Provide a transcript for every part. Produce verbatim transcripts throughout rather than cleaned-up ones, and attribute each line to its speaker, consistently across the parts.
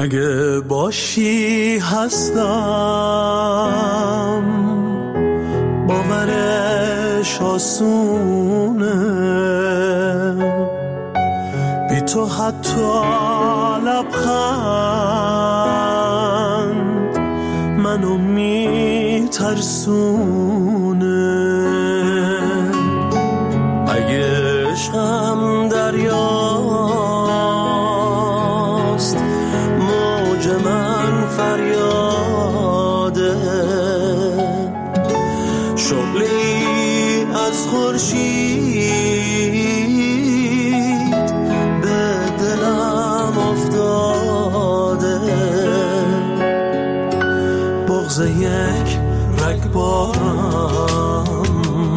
Speaker 1: اگه باشی هستم، باورش آسونه، بی تو حتی لبخند منو میترسونه. اگه عشقم دریاست، موج من فریاده، شعله‌ای از خورشید به دلم افتاده. بغض یک رگبارم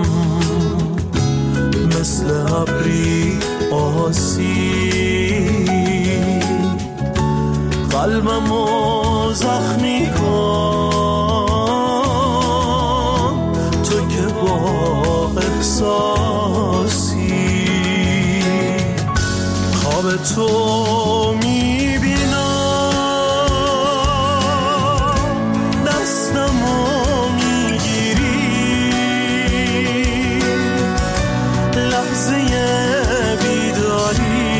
Speaker 1: مثل ابری آسید، قلبمو زخمی کن تو که با احساسی. خواب تو میبینم، دستمو میگیری، لحظه بیداری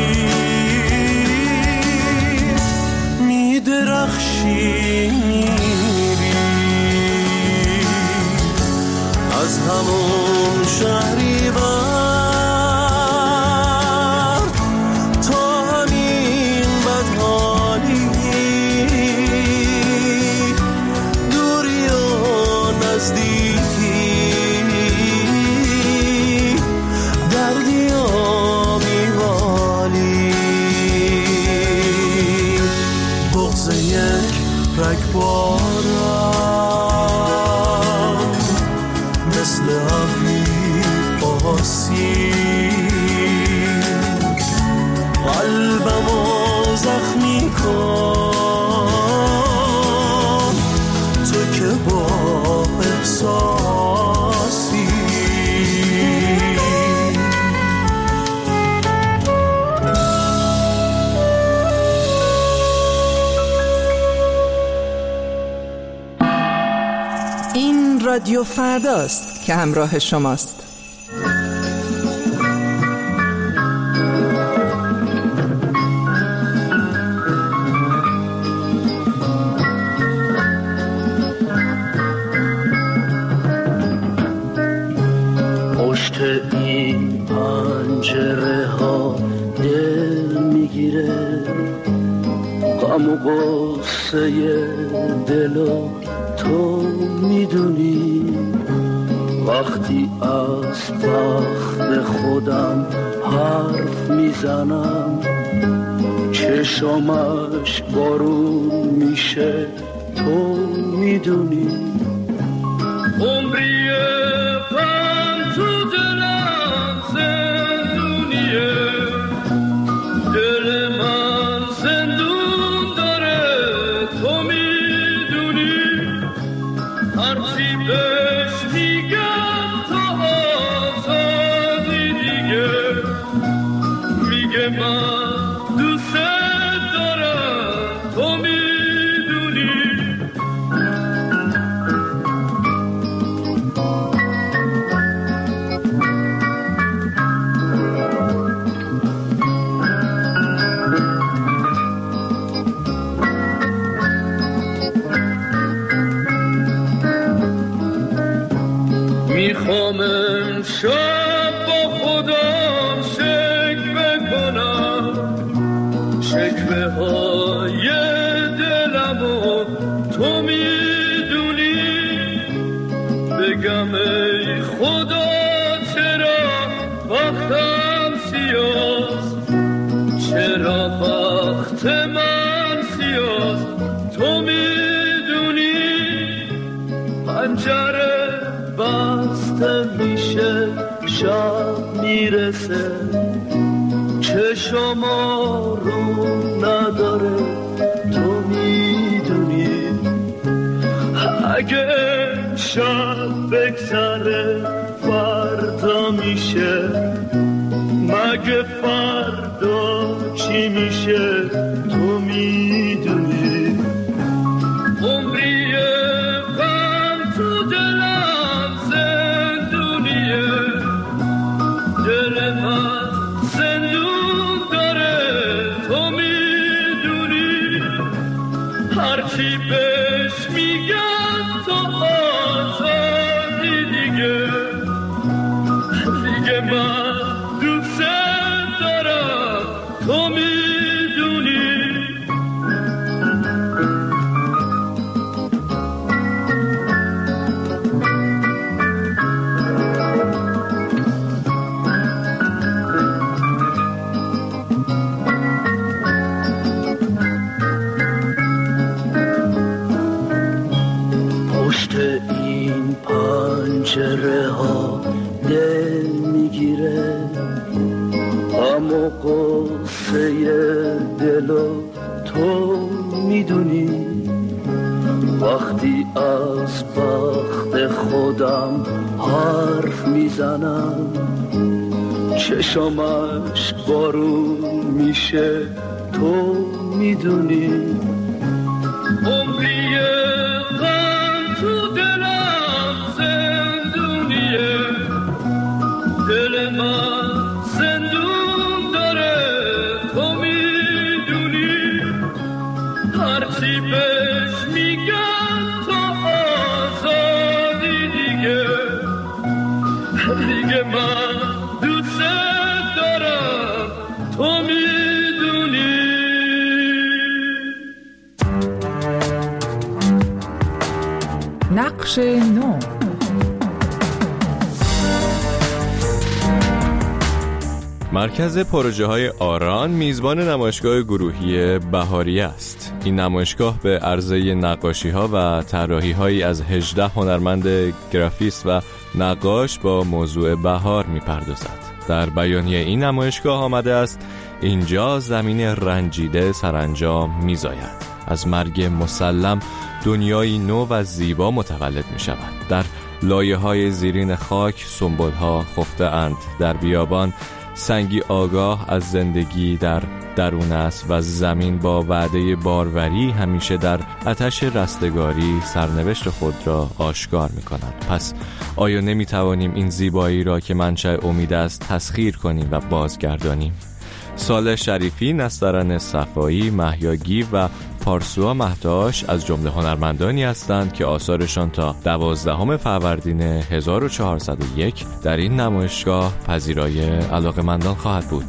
Speaker 1: میدرخشی، میری از همون شهریور تا همین بدحالی، دوری و نزدیکی، دردی و بیمالی. بغض یک رگبارم مثل ابری آسید، قلبمو زخمی کن تو که با احساسی.
Speaker 2: این رادیو فرداست که همراه شماست.
Speaker 3: پشت این پنجره ها دل میگیره، غم و غصه دلو تو میدونی. وقتی از بخت خودم حرف میزنم، چشمش بارون میشه تو میدونی. عمری غم تو دلم زندونیه، دل من زندون داره تو میدونی. هرچی بهش میگم تا آزادی دیگه، میگه من دوست دارم تو میدونی. میخوام امشب با خودم شکوه کنم، شکوه های دلمو تو میدونی. بگم ای خدا چرا وقتم سیاست، چرا وقت من سیاست تو میدونی. پنجره بسته میشه شب میرسه، چشما رو نداره تو میدونی. اگه شب بگذره فردا میشه، اگه فردا چی میشه تو میدونی. عمری غم تو دلم زندونیه، دل من زندون داره تو میدونی. هرچی بهش میگن تو آزادی دیگه، دیگه من دوست دارم تو میدونی. پشت این پنجره ها دل میگیره، اما قصه دلو تو میدونی. وقتی از بخت خودم حرف میزنم، چشمش بارون میشه تو میدونی. عمری غم تو دلم زندونیه، دل من زندون داره تو میدونی. هرچی بهش میگن تو آزادی دیگه، دیگه من دوست دارم تو میدونی.
Speaker 2: نقش نو.
Speaker 4: مرکز پروژه های آران میزبان نمایشگاه گروهی بهاری است. این نمایشگاه به عرضه نقاشی ها و طراحی هایی از هجده هنرمند گرافیست و نقاش با موضوع بهار میپردازد. در بیانیه این نمایشگاه آمده است اینجا زمین رنجیده سرانجام میزاید. از مرگ مسلم دنیایی نو و زیبا متولد می شود. در لایه های زیرین خاک سنبل ها خفته اند. در بیابان سنگی آگاه از زندگی در درون است و زمین با وعده باروری همیشه در آتش رستگاری سرنوشت خود را آشکار می کند. پس آیا نمی توانیم این زیبایی را که منشأ امید است تسخیر کنیم و بازگردانیم؟ صالح شریفی، نسترن صفایی، مهیاگی و پارسوا مهداش از جمله هنرمندانی هستند که آثارشان تا دوازدهم فروردین هزار و چهارصد و یک در این نمایشگاه پذیرای علاقه‌مندان خواهد بود.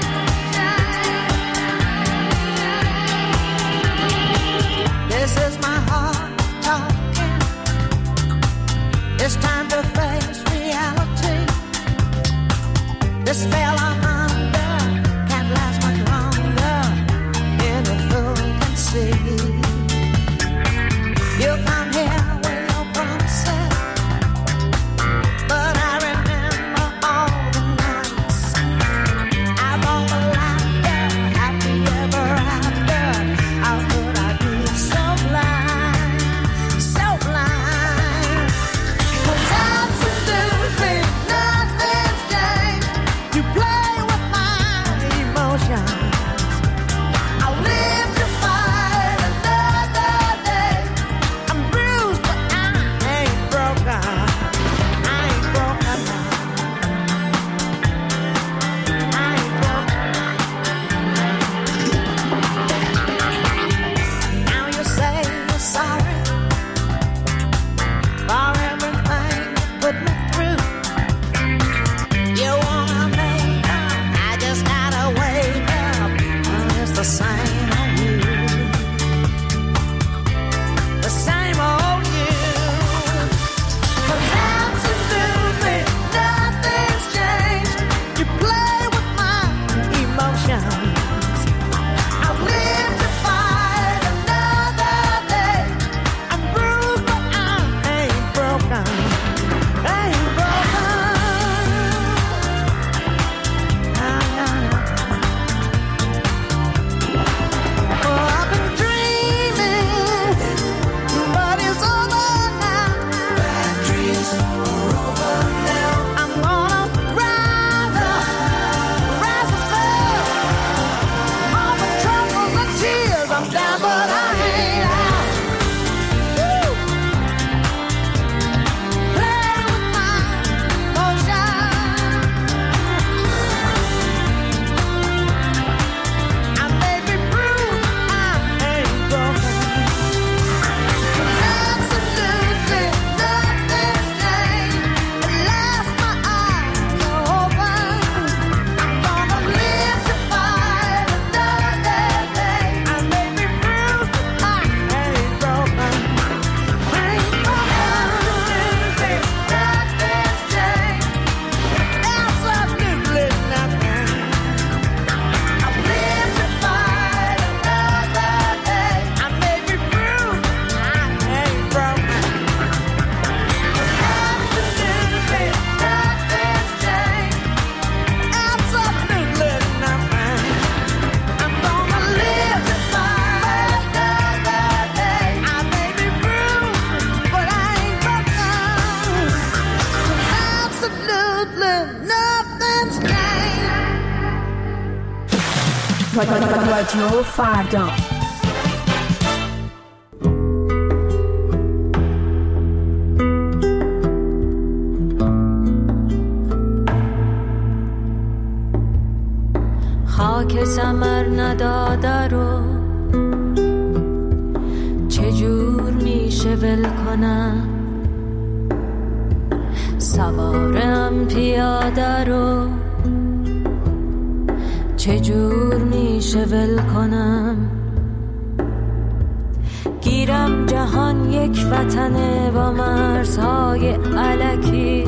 Speaker 5: This is my رادیو فردا.
Speaker 6: خاک ثمر نداده رو چجور میشه ول کنم، سوارم پیاده رو چجور میشه ول کنم. گیرم جهان یک وطنه با مرزهای الکی،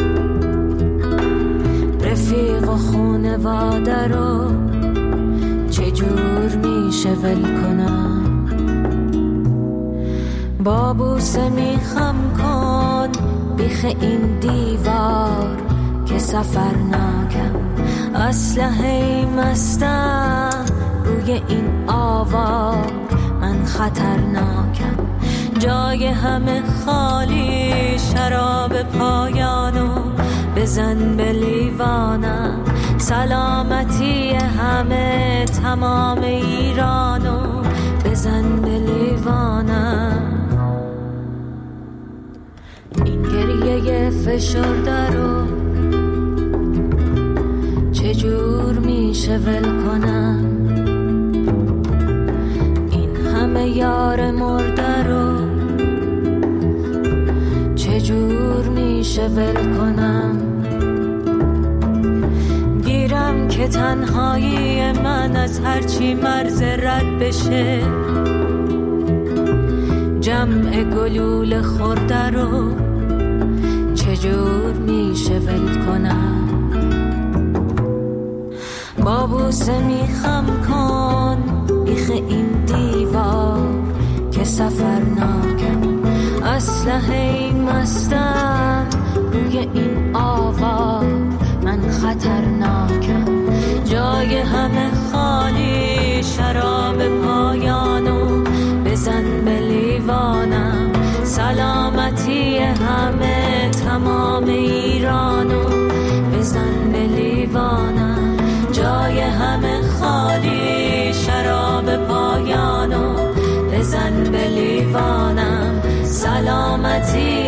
Speaker 6: رفیق و خونواده رو چجور میشه ول کنم. با بوسه میخم کن بیخ این دیوار که سفر ناکم، اسلحه مستم روی این آوار، من خطرناکم. جای همه خالی، شراب پایانو بزن به لیوانم. سلامتی همه تمام ایرانو بزن به لیوانم. این گریه فشرده رو چجور میشه ول کنم. این همه یار مرده رو چجور میشه ول کنم. گیرم که تنهایی من از هرچی مرز رد بشه، جمع گلول خورده رو چجور میشه ول کنم. با بوسه میخم کن بیخ این دیوار که سفر ناکم، اسلحه مستم روی این آوار، من خطرناکم. جای همه خالی، شراب پایانو بزن به لیوانم. سلامتی همه تمام ایرانو بزن به لیوانم. جای همه خالی، شراب پایانو بزن به لیوانم. سلامتی